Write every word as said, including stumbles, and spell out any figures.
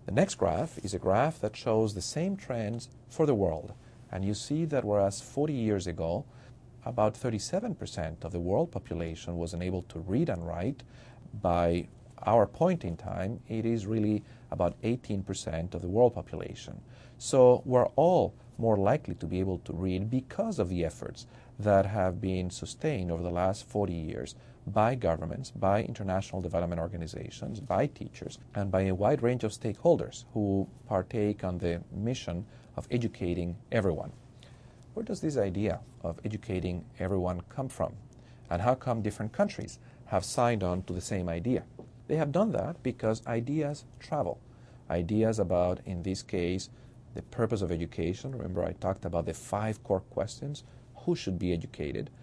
The next graph is a graph that shows the same trends for the world. And you see that whereas forty years ago, about thirty-seven percent of the world population was unable to read and write, by our point in time, it is really about eighteen percent of the world population. So we're all more likely to be able to read because of the efforts that have been sustained over the last forty years by governments, by international development organizations, by teachers, and by a wide range of stakeholders who partake on the mission of educating everyone. Where does this idea of educating everyone come from? And how come different countries have signed on to the same idea? They have done that because ideas travel. Ideas about, in this case, the purpose of education. Remember, I talked about the five core questions. Who should be educated?